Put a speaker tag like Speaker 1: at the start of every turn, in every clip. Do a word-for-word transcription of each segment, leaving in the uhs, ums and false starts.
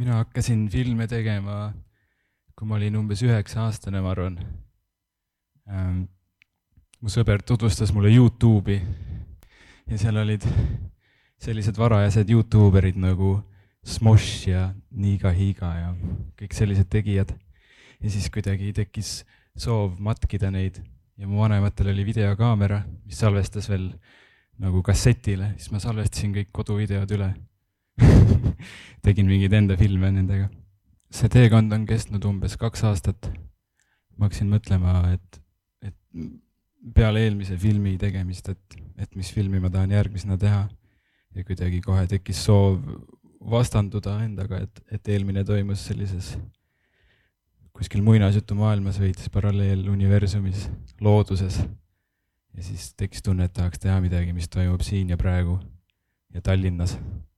Speaker 1: mina hakkasin filme tegema, kui ma olin umbes üheksa aastane, ma arvan. Ähm, mu sõber tutvustas mulle YouTube'i ja seal olid sellised varajased YouTuberid nagu Smosh ja Niga Higa ja kõik sellised tegijad. Ja siis kuidagi tekkis soov matkida neid ja mu vanematel oli videokaamera, mis salvestas veel nagu kassetile, siis ma salvestasin kõik koduvideod üle. Tegin mingid enda filme nendega. See teekond on kestnud umbes kaks aastat. Ma hakkasin mõtlema, et, et peale eelmise filmi tegemist, et, et mis filmi ma tahan järgmisena teha. Ja kuidagi kohe tekkis soov vastanduda endaga, et, et eelmine toimus sellises kuskil muinasjutu maailmas võitis paralleeluniversumis, looduses. Ja siis tekkis tunne, et tahaks teha midagi, mis toimub siin ja praegu ja Tallinnas.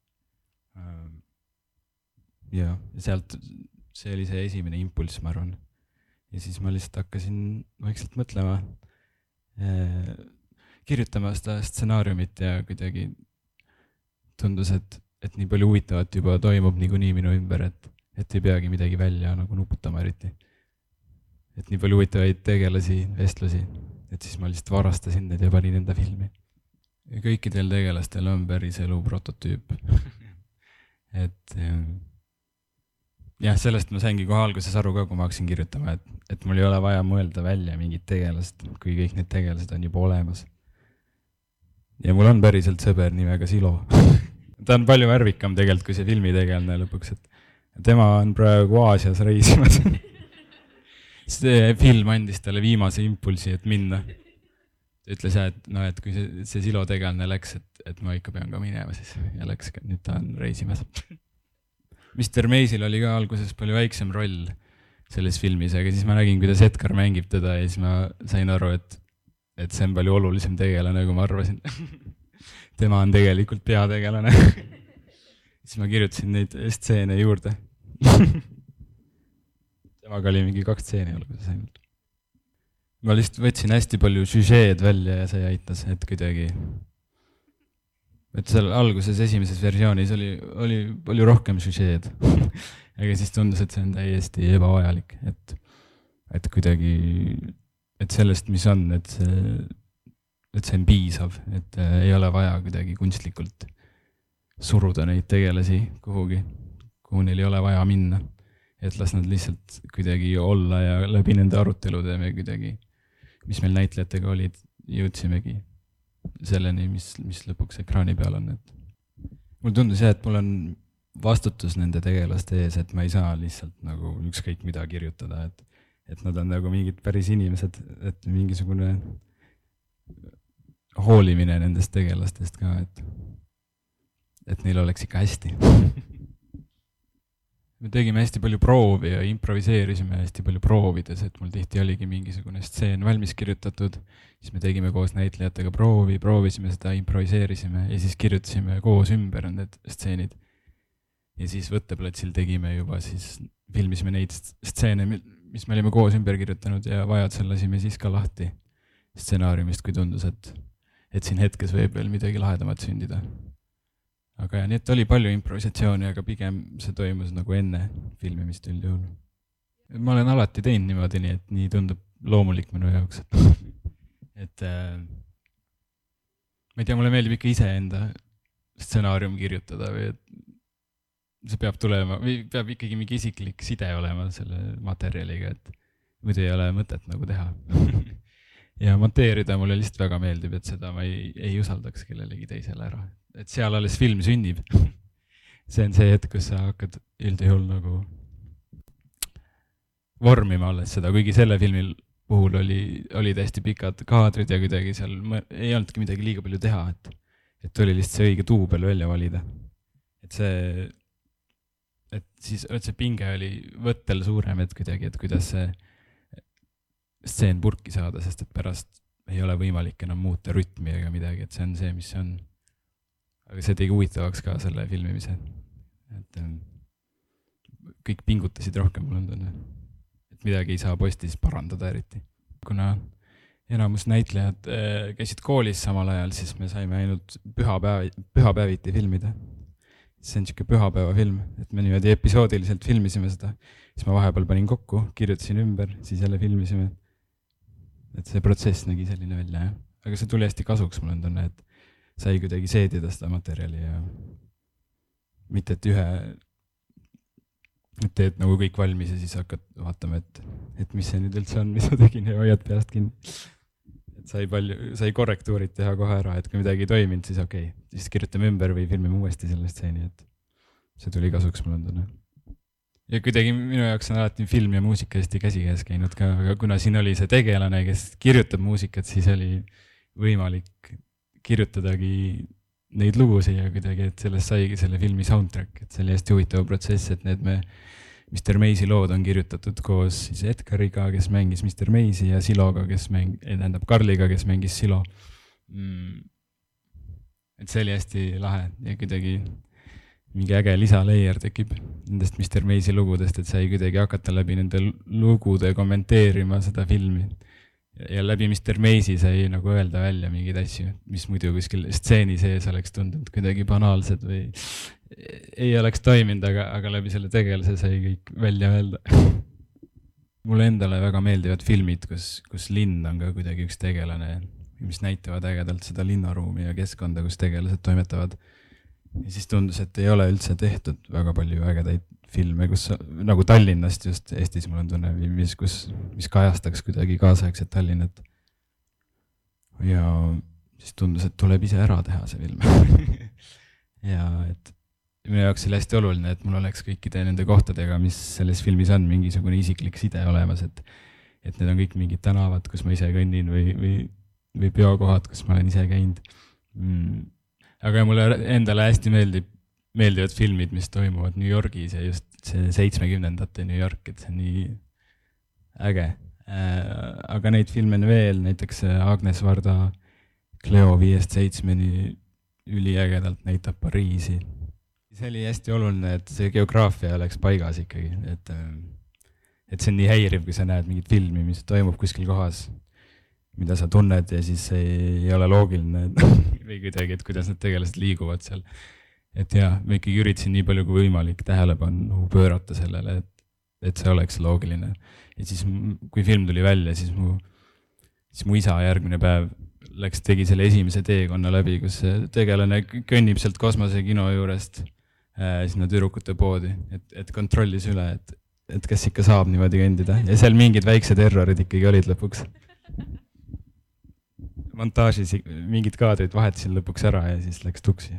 Speaker 1: Ja sealt see oli see esimene impulss, ma arvan. Ja siis ma lihtsalt hakkasin vaikselt mõtlema, eh, kirjutama seda stsenaariumit ja kuidagi tundus, et, et nii palju huvitavat juba toimub niikuinii minu ümber, et, et ei peagi midagi välja nagu nuputama eriti. Et nii palju huvitavaid tegelasi, vestlusi, et siis ma lihtsalt varastasin need ja panin enda filmi. Ja kõikidel tegelastel on päris elu prototüüp. et jah, sellest ma saingi kohe alguses aru ka, kui ma hakkasin kirjutama, et, et mul ei ole vaja mõelda välja mingit tegelast, kui kõik need tegelased on juba olemas. Ja mul on päriselt sõber nimega Silo. Ta on palju värvikam tegelikult, kui see filmi tegelane lõpuks, et tema on praegu Aasias reisimas. See film andis talle viimase impulsi, et minna. Ta ütles, et, no, et kui see, see Silo tegelane läks, et, et ma ikka pean ka minema siis ja läks, nüüd ta on reisimas. mister Meisil oli ka alguses palju väiksem roll selles filmis, aga siis ma nägin, kuidas Edgar mängib teda ja siis ma sain aru, et, et see on palju olulisem tegelane, kui ma arvasin. Tema on tegelikult peategelane. Siis ma kirjutasin neid stseene juurde. Temaga oli mingi kaks stseeni alguses ainult. Ma lihtsalt võtsin hästi palju süžeed välja ja see aitas, et kuidagi et seal alguses esimeses versioonis oli, oli palju rohkem süžeed. Aga siis tundus, et see on täiesti ebavajalik, et, et kuidagi, et sellest, mis on, et see, et see on piisav, et ei ole vaja kuidagi kunstlikult suruda neid tegelasi kuhugi, kuhu neil ei ole vaja minna. Et las nad lihtsalt kuidagi olla ja läbi nende arutelude me kuidagi, mis meil näitlejatega olid, jõudsimegi selleni, mis, mis lõpuks ekraani peal on. Et mul tundus jah, et mul on vastutus nende tegelaste ees, et ma ei saa lihtsalt nagu ükskõik mida kirjutada, et, et nad on nagu mingid päris inimesed, et mingisugune hoolimine nendest tegelastest ka, et, et neil oleks ikka hästi. Me tegime hästi palju proovi ja improviseerisime hästi palju proovides, et mul tihti oligi mingisugune stseen valmis kirjutatud, siis me tegime koos näitlejatega proovi, proovisime seda, improviseerisime ja siis kirjutasime koos ümber need stseenid. Ja siis võtteplatsil tegime juba, siis filmisime neid stseene, mis me olime koos ümber kirjutanud ja vajadusel lasime siis ka lahti stsenaariumist, kui tundus, et, et siin hetkes võib veel midagi lahedamat sündida. Aga ja, nii et oli palju improvisatsiooni, aga pigem see toimus nagu enne filmimist üldjuhul. Ma olen alati teinud niimoodi, nii et nii tundub loomulik minu jaoks. Et äh, ma ei tea, mulle meeldib ikka ise enda stsenaarium kirjutada või et see peab tulema, või peab ikkagi mingi isiklik side olema selle materjaliga, et muidu ei ole mõtet nagu teha. Ja monteerida mulle lihtsalt väga meeldib, et seda ma ei, ei usaldaks kellelegi teisele ära. Et seal alles film sünnib. See on see hetk, kus sa hakkad üldjuhul nagu vormima alles seda, kuigi selle filmil puhul oli, oli täiesti pikad kaadrid ja kuidagi seal ei olnudki midagi liiga palju teha, et, et oli lihtsalt see õige duubel välja valida. Et see, et siis et see pinge oli võttel suurem, et kuidagi, et kuidas see stseen purki saada, sest et pärast ei ole võimalik enam muuta rütmi ega midagi, et see on see, mis on. Aga see tegi huvitavaks ka selle filmimise. Et kõik pingutasid rohkem, mul on tunne. Et midagi ei saa postis parandada eriti. Kuna enamus näitlejad käisid koolis samal ajal, siis me saime ainult pühapäev, pühapäeviti filmida. see on siuke pühapäeva film, et me niimoodi episoodiliselt filmisime seda, siis ma vahepeal panin kokku, kirjutasin ümber, siis jälle filmisime. Et see protsess nägi selline välja, jah. Aga see tuli hästi kasuks, mul on tunne, et sai kuidagi seedida seda materjali ja mitte, et ühe, et teed nagu kõik valmis ja siis hakkad vaatama, et, et mis see nüüd üldse on, mis ma tegin ja hoiad peast kinni. Et sai palju, sai korrektuurid teha kohe ära, et kui midagi ei toiminud, siis okei, okay, siis kirjutame ümber või filmime uuesti selle stseeni, et see tuli kasuks, mul on tunne. Ja kuidagi minu jaoks on alati film ja muusika hästi käsikäes käinud ka, aga kuna siin oli see tegelane, kes kirjutab muusikat, siis oli võimalik kirjutadagi neid lugusid ja kuidagi, et sellest saigi selle filmi soundtrack, et see oli hästi huvitav protsess, et need me mister Maze'i lood on kirjutatud koos siis Edgariga, kes mängis mister Maze'i ja Siloga, kes mäng, tähendab Karliga, kes mängis Silo. Mm. Et see oli hästi lahe ja kuidagi mingi äge lisalayer tekib nendest mister Maze'i lugudest, et sai kuidagi hakata läbi nende lugude kommenteerima seda filmi. Ja läbi mister Maze'i sai nagu öelda välja mingeid asju, mis muidu kuskil stseeni sees oleks tundunud kuidagi banaalsed või ei oleks toiminud, aga, aga läbi selle tegelase sai kõik välja öelda. Mulle endale väga meeldivad filmid, kus, kus linn on ka kuidagi üks tegelane, mis näitavad ägedalt seda linnaruumi ja keskkonda, kus tegelased toimetavad. Ja siis tundus, et ei ole üldse tehtud väga palju ägedaid filme, kus nagu Tallinnast just Eestis mul on tunne, mis, kus, mis kajastaks kuidagi kaasaegset Tallinnat. Ja siis tundus, et tuleb ise ära teha see film. Ja et minu jaoks oli hästi oluline, et mul oleks kõikide nende kohtadega, mis selles filmis on, mingisugune isiklik side olemas, et, et need on kõik mingid tänavad, kus ma ise kõnnin või, või, või peokohad, kus ma olen ise käinud. Mm. Aga mulle endale hästi meeldib, meeldivad filmid, mis toimuvad New Yorgis ja just see seitsmekümnendate New York, et see on nii äge. Aga neid filme on veel, näiteks Agnes Varda Cleo viiest seitsmeni üliägedalt näitab Pariisi. See oli hästi oluline, et see geograafia oleks paigas ikkagi, et, et see on nii häiriv, kui sa näed mingit filmi, mis toimub kuskil kohas, mida sa tunned ja siis ei, ei ole loogiline või kuidagi, et kuidas need tegelased liiguvad seal. Et jah, ma ikkagi üritasin nii palju kui võimalik tähelepanu pöörata sellele, et, et see oleks loogiline. Ja siis kui film tuli välja, siis mu, siis mu isa järgmine päev läks, tegi selle esimese teekonna läbi, kus tegelane kõnnib sealt kosmosekino juurest äh, sinna tüdrukute poodi, et, et kontrollis üle, et, et kas ikka saab niimoodi kõndida. Ja seal mingid väiksed errorid ikkagi olid lõpuks. Montaažis mingid kaadrid vahetasin lõpuks ära ja siis läks tuksi.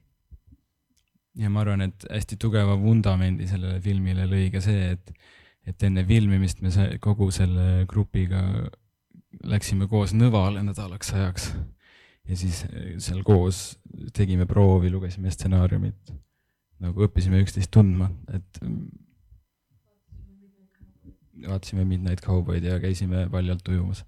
Speaker 1: Ja ma arvan, et hästi tugeva vundamendi sellele filmile lõi ka see, et, et enne filmimist me kogu selle grupiga läksime koos Nõvale nädalaks ajaks. Ja siis seal koos tegime proovi, lugesime stsenaariumit. Nagu õppisime üksteist tundma, et vaatasime Midnight Cowboyd ja käisime paljalt ujumas.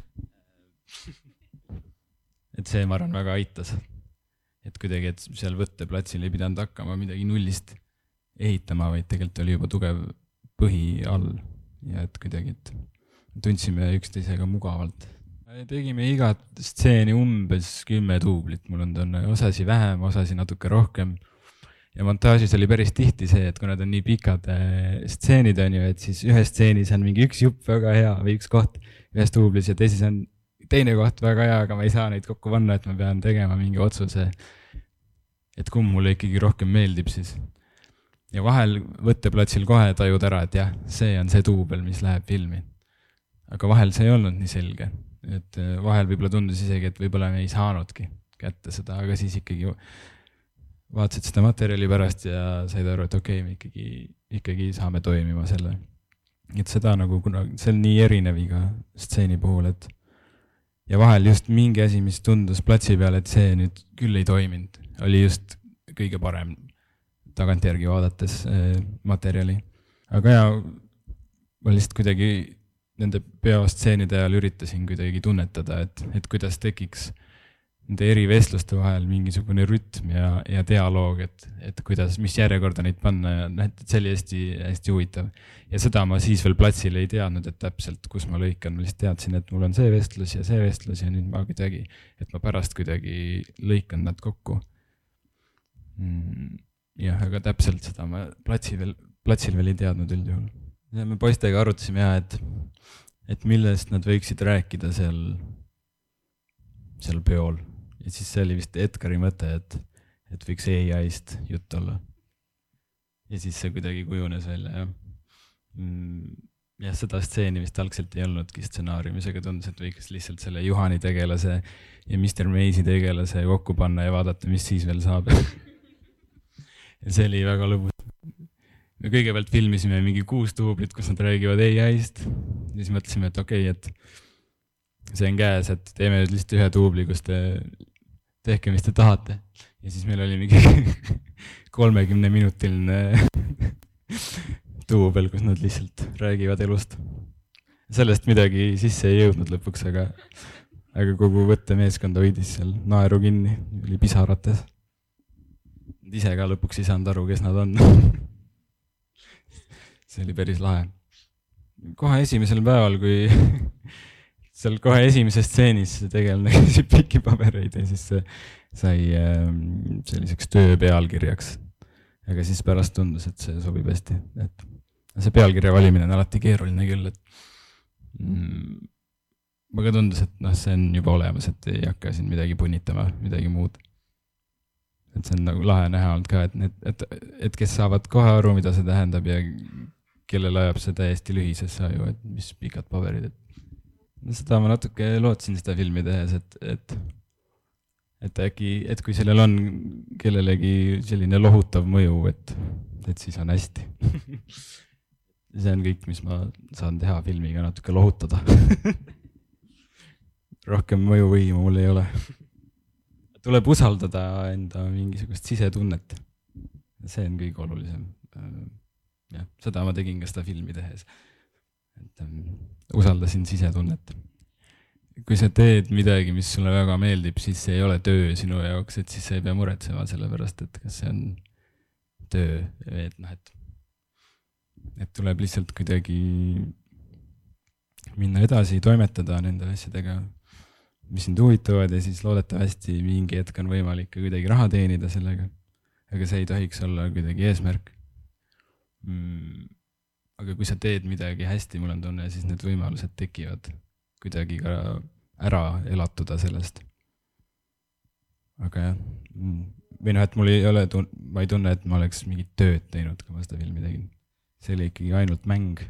Speaker 1: Et see, ma arvan, väga aitas. Et kuidagi, et seal võtteplatsil ei pidanud hakkama midagi nullist ehitama, vaid tegelikult oli juba tugev põhi all. Ja et kuidagi, et tundsime üksteisega mugavalt. Tegime igat stseeni umbes kümme duublit, mul on tunne, osasi vähem, osasi natuke rohkem. Ja montaažis oli päris tihti see, et kui nad on nii pikad stseenid on ju, et siis ühes stseenis on mingi üks jupp väga hea või üks koht ühes duublis ja teises on teine koht väga hea, aga ma ei saa neid kokku panna, et ma pean tegema mingi otsuse, et kumb mulle ikkagi rohkem meeldib siis. Ja vahel võtteplatsil kohe tajud ära, et jah, see on see duubel, mis läheb filmi. Aga vahel see ei olnud nii selge. Et vahel võib-olla tundus isegi, et võib-olla me ei saanudki kätte seda, aga siis ikkagi vaatasid seda materjali pärast ja said aru, et okei, me ikkagi, ikkagi saame toimima selle. Et seda nagu kunagi, see on nii erinev iga stseeni puhul, et ja vahel just mingi asi, mis tundus platsi peal, et see nüüd küll ei toiminud, oli just kõige parem tagantjärgi vaadates äh, materjali. Aga ja, ma lihtsalt kuidagi nende peostseennide ajal üritasin kuidagi tunnetada, et, et kuidas tekiks nende eri vestluste vahel mingisugune rütm ja, ja dialoog, et, et kuidas, mis järjekorda neid panna ja näed, et see oli hästi, hästi huvitav. Ja seda ma siis veel platsil ei teadnud, et täpselt, kus ma lõikan. Ma lihtsalt teadsin, et mul on see vestlus ja see vestlus ja nüüd ma kuidagi, et ma pärast kuidagi lõikan nad kokku. Mm. jah, aga täpselt seda ma platsi veel, platsil veel ei teadnud üldjuhul. Ja me poistega arutasime ja, et, et millest nad võiksid rääkida seal, seal peol. Ja siis see oli vist Edgari mõte, et, et võiks A I-st jutt olla. Ja siis see kuidagi kujunes välja. Ja, ja seda stseeni vist algselt ei olnudki stsenaariumis, aga tundus, et võiks lihtsalt selle Juhani tegelase ja mister Maisy tegelase kokku panna ja vaadata, mis siis veel saab. Ja see oli väga lõbus. Me kõigepealt filmisime mingi kuus duublit, kus nad räägivad A I-st. Ja siis mõtlesime, et okei, okay, et see on käes, et teeme nüüd lihtsalt ühe duubli, kus te tehke, mis te tahate. Ja siis meil oli mingi kolmekümne minutiline duubel, kus nad lihtsalt räägivad elust. Sellest midagi sisse ei jõudnud lõpuks, aga, aga kogu võttemeeskond hoidis seal naeru kinni, oli pisarates. Ise ka lõpuks ei saanud aru, kes nad on. See oli päris lahe. Kohe esimesel päeval, kui seal kohe esimeses stseenis tegelane käsib pikipabereid ja siis see sai selliseks töö pealkirjaks. Aga siis pärast tundus, et see sobib hästi. Et see pealkirja valimine on alati keeruline küll. Et, mm, aga tundus, et no, see on juba olemas, et ei hakka siin midagi punnitama, midagi muud. Et see on nagu lahe näha olnud ka, et, need, et, et kes saavad kohe aru, mida see tähendab ja kellel ajab see täiesti lühisesse aju, et mis pikad paberid. Et, no seda ma natuke lootsin seda filmi tehes, et, et, et äkki, et kui sellel on kellelegi selline lohutav mõju, et, et siis on hästi. See on kõik, mis ma saan teha filmiga, natuke lohutada. Rohkem mõjuvõimu mul ei ole. Tuleb usaldada enda mingisugust sisetunnet. See on kõige olulisem. Ja, seda ma tegin ka seda filmi tehes. Et, um, usaldasin sisetunnet. Kui sa teed midagi, mis sulle väga meeldib, siis see ei ole töö sinu jaoks, et siis sa ei pea muretsema selle pärast, et kas see on töö. Et, noh, et, et tuleb lihtsalt kuidagi minna edasi, toimetada nende asjadega, mis sind huvitavad ja siis loodetavasti mingi hetk on võimalik kuidagi raha teenida sellega. Aga see ei tohiks olla kuidagi eesmärk. Mm, aga kui sa teed midagi hästi, mul on tunne, siis need võimalused tekivad kuidagi ka ära elatuda sellest. Aga jah, või noh, et mul ei ole, ma ei tunne, et ma oleks mingit tööd teinud, kui ma seda filmi tegin. See oli ikkagi ainult mäng.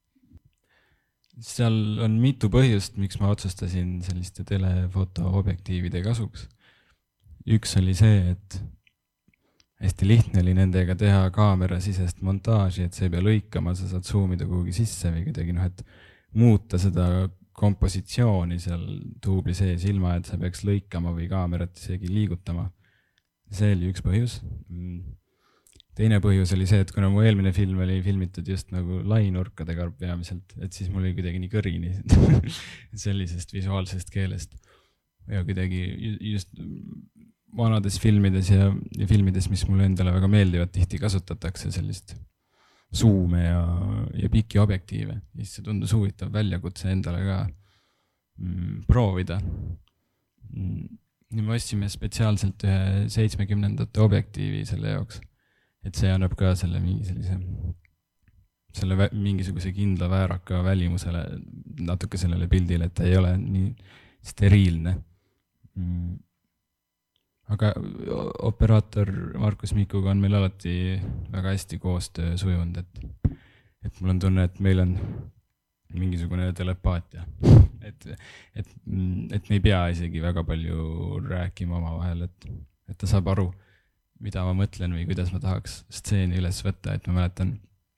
Speaker 1: Seal on mitu põhjust, miks ma otsustasin selliste telefotoobjektiivide kasuks. Üks oli see, et hästi lihtne oli nendega teha kaamera sisest montaaži, et see ei pea lõikama, sa saad zoomida kuhugi sisse või kuidagi, noh, et muuta seda kompositsiooni seal duubli sees ilma, et sa peaks lõikama või kaamerat isegi liigutama. See oli üks põhjus. Teine põhjus oli see, et kuna mu eelmine film oli filmitud just nagu lainurkadega peamiselt, et siis mul oli kuidagi nii kõrini sellisest visuaalsest keelest. Ja kuidagi just vanades filmides ja, ja filmides, mis mulle endale väga meeldivad, tihti kasutatakse sellist suume ja, ja piki objektiive. Ja siis see tundus huvitav väljakutse endale ka mm, proovida. Mm, me ostsime spetsiaalselt ühe seitsmekümnendate objektiivi selle jaoks. Et see annab ka selle mingi sellise, selle vä- mingisuguse kindla vääraka välimusele, natuke sellele pildile, et ta ei ole nii steriilne. Mm. Aga operaator Markus Mikuga on meil alati väga hästi koostöö sujunud, et, et mul on tunne, et meil on mingisugune telepaatia. Et, et, et me ei pea isegi väga palju rääkima oma vahel, et, et ta saab aru, mida ma mõtlen või kuidas ma tahaks stseeni üles võtta, et ma mäletan,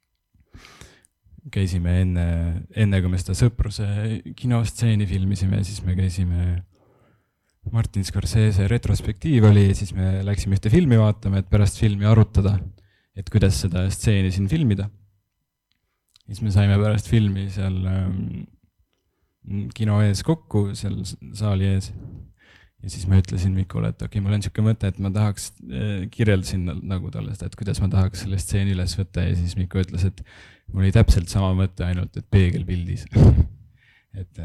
Speaker 1: käisime enne, enne kui me seda Sõpruse kinostseeni filmisime, siis me käisime Martin Scorsese retrospektiiv oli ja siis me läksime ühte filmi vaatama, et pärast filmi arutada, et kuidas seda stseeni siin filmida. Siis me saime pärast filmi seal ähm, kino ees kokku, seal saali ees. Ja siis ma ütlesin Mikule, et okei, okay, mul on niisugune mõte, et ma tahaks, kirjeldasin nagu talle seda, et kuidas ma tahaks selle stseeni üles võtta ja siis Miku ütles, et mul oli täpselt sama mõte, ainult et peegelpildis. et,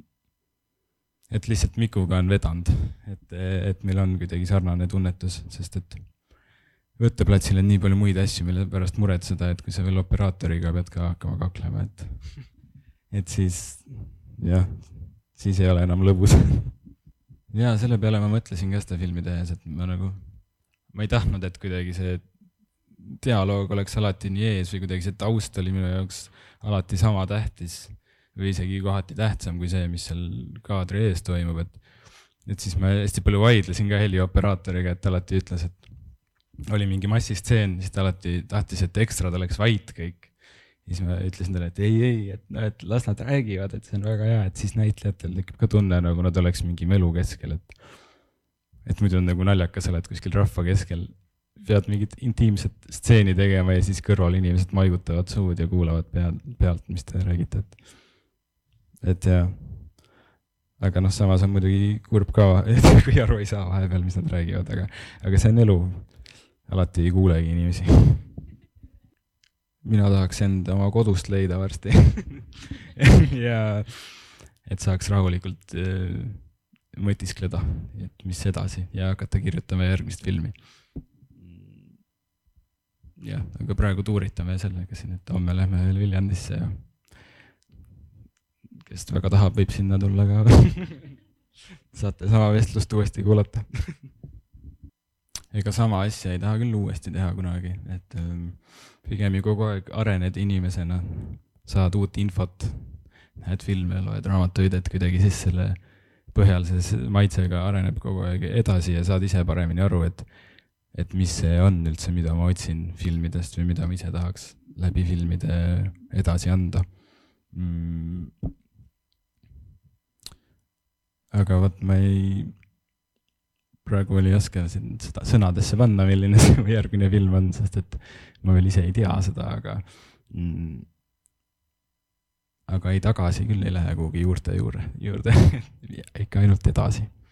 Speaker 1: et lihtsalt Mikuga on vedanud, et, et meil on kuidagi sarnane tunnetus, sest et võtteplatsil on nii palju muid asju, mille pärast muretseda, et kui sa veel operaatoriga pead ka hakkama kaklema, et, et siis, jah, siis ei ole enam lõbus. Ja selle peale ma mõtlesin ka seda filmi tehes, et ma nagu, ma ei tahtnud, et kuidagi see dialoog oleks alati nii ees või kuidagi see taust oli minu jaoks alati sama tähtis või isegi kohati tähtsam kui see, mis seal kaadri ees toimub, et, et siis ma hästi palju vaidlesin ka helioperaatoriga, et alati ütles, et oli mingi massistseen, siis ta alati tahtis, et ekstrad oleks vait kõik. Siis ma ütlesin talle, et ei, ei, et, no, et las nad räägivad, et see on väga hea, et siis näitlejatel tekib ka tunne, nagu nad oleks mingi melu keskel, et, et muidu on nagu naljakas, oled kuskil rahva keskel, pead mingit intiimset stseeni tegema ja siis kõrval inimesed maigutavad suud ja kuulavad pealt, pealt mis te räägite. Et, et jah, aga noh, samas on muidugi kurb ka, et kui aru ei saa vahepeal, mis nad räägivad, aga, aga see on elu. Alati ei kuulegi inimesi. Mina tahaks enda oma kodust leida varsti. Ja et saaks rahulikult mõtiskleda, et mis edasi ja hakata kirjutama järgmist filmi. Ja, aga praegu tuuritame sellega siin, et homme lähme veel Viljandisse ja kes väga tahab, võib sinna tulla ka. Saate sama vestlust uuesti kuulata. Ega sama asja ei taha küll uuesti teha kunagi, et pigem ju kogu aeg arened inimesena, saad uut infot, näed filme, loed raamatuid, et kuidagi siis selle põhjal see maitsega areneb kogu aeg edasi ja saad ise paremini aru, et, et mis see on üldse, mida ma otsin filmidest või mida ma ise tahaks läbi filmide edasi anda. Mm. Aga võt ma ei... praegu oli oska seda sõnadesse panna, milline see järgmine film on, sest et ma veel ise ei tea seda, aga, mm, aga ei tagasi küll ei lähe kuhugi juurte juurde, juurde ikka ainult edasi.